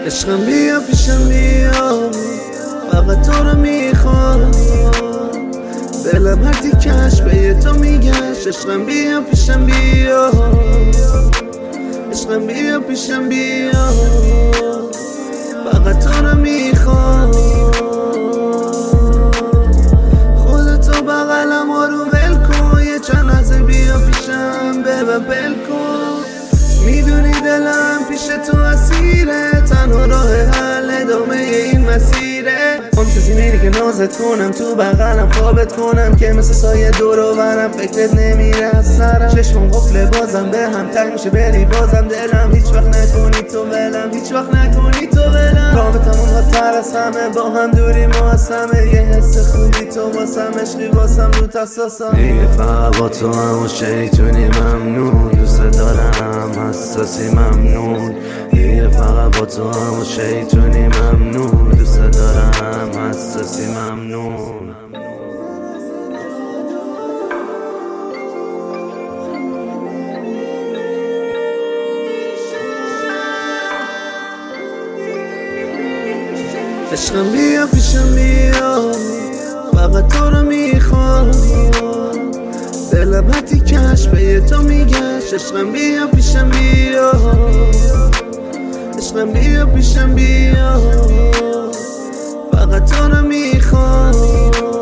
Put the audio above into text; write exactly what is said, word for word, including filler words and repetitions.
عشقم بیا پیشم بیا، فقط تو رو میخوام. دلم هر تیکش به یه تو میگشت. عشقم بیا پیشم بیا، عشقم بیا پیشم بیا، فقط تو رو میخوام. خودتو بغلم آروم ول کن، یه چند لحظه بیا پیشم ببن بل کن. میدونی دلم پیش تو اسیره، تنها راه حل ادامه این مسیره. منتظی میری که نازت کنم، تو بغلم خوابت کنم، که مثل سایه دور و برم فکرت نمیره از سرم. چشمم قفله بازم به هم تنگ میشه بری بازم دلم. هیچ وقت نکنی تو ولم، هیچ وقت نکنی تو ولم. رابطمون خاطر از همه، با هم دوری ما از همه. یه حس خوبی تو واسم، عشقی واسم رو تساسم. دیگه فقط با تو همون شیطونی ممنون، دوست دارم حساسی ممنون. دیگه فقط با تو همون شیطونی ممنون، دوست دارم حساسی ممنون. عشقم بیا پیشم بیا، فقط تو رو میخوام. دلم هر تیکش به یه تو میگشت. عشقم بیا پیشم بیا، عشقم بیا پیشم بیا، فقط تو رو میخوام.